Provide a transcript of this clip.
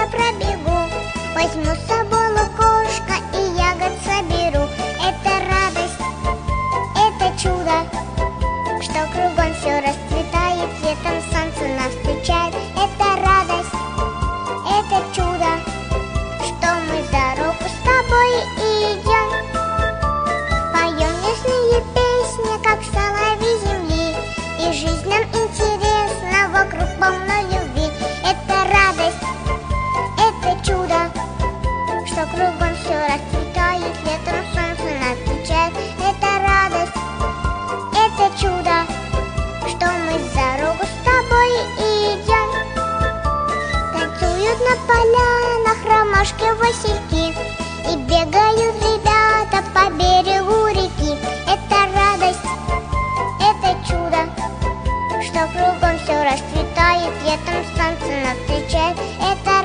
пробегу, возьму с собой лукошко и ягод соберу. Это радость, это чудо, что кругом все расцветает, летом солнце нас встречает. Это радость, это чудо, что мы дорогу с тобой идем. Поем нежные песни, как соловей земли, и жизнь нам интересна, вокруг полно любви. Это радость, это чудо, что кругом все расцветает, летом солнце нас встречает. Это радость, это чудо, что мы за дорогу с тобой идем. Танцуют на полянах ромашки-васильки, и бегают ребята по берегу реки. Это радость, это чудо, что кругом все расцветает, летом солнце нас встречает. Это